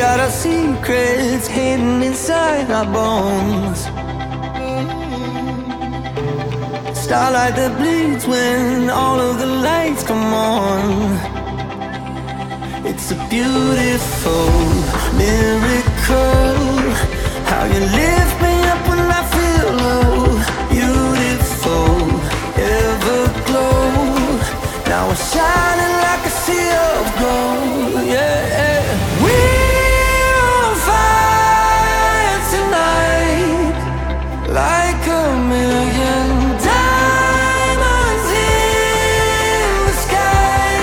got our secrets hidden inside our bones. Starlight that bleeds when all of the lights come on. It's a beautiful miracle, how you lift me up when I feel low. Beautiful, everglow, now we're shining like a sea of gold. Yeah, we're on fire tonight, like a million diamonds in the sky.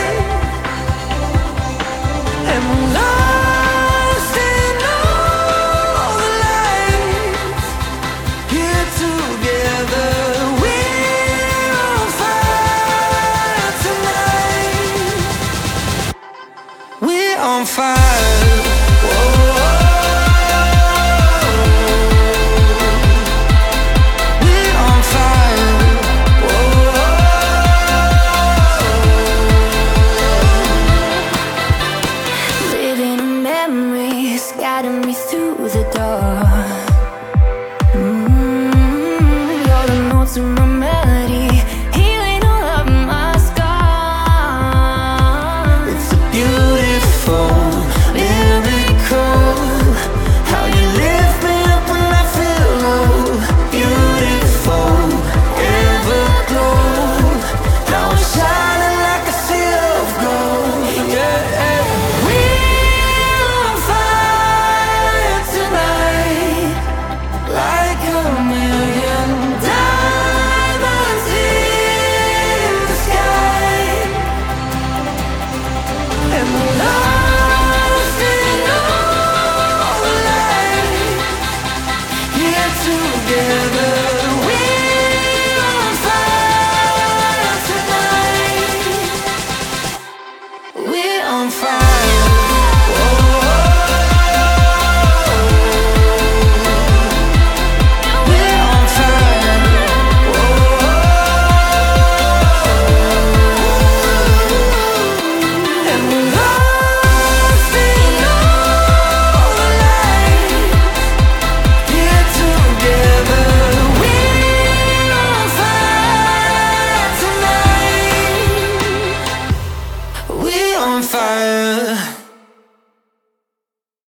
And we're lost in all the lights, here together. We're on fire tonight. We're on fire.